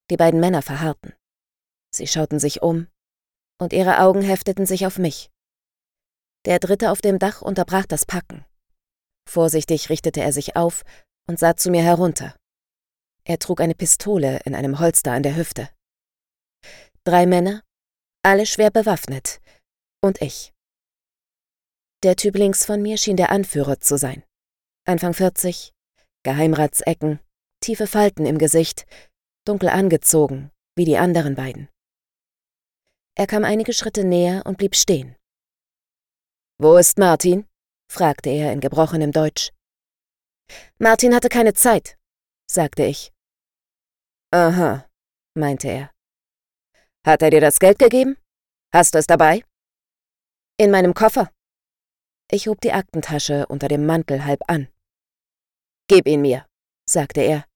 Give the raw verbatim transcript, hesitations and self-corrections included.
Die beiden Männer verharrten. Sie schauten sich um, und ihre Augen hefteten sich auf mich. Der Dritte auf dem Dach unterbrach das Packen. Vorsichtig richtete er sich auf und sah zu mir herunter. Er trug eine Pistole in einem Holster an der Hüfte. Drei Männer, alle schwer bewaffnet, und ich. Der Typ links von mir schien der Anführer zu sein. Anfang vierzig, Geheimratsecken, tiefe Falten im Gesicht, dunkel angezogen, wie die anderen beiden. Er kam einige Schritte näher und blieb stehen. »Wo ist Martin?« fragte er in gebrochenem Deutsch. »Martin hatte keine Zeit«, sagte ich. »Aha«, meinte er. »Hat er dir das Geld gegeben? Hast du es dabei?« »In meinem Koffer.« Ich hob die Aktentasche unter dem Mantel halb an. »Gib ihn mir«, sagte er.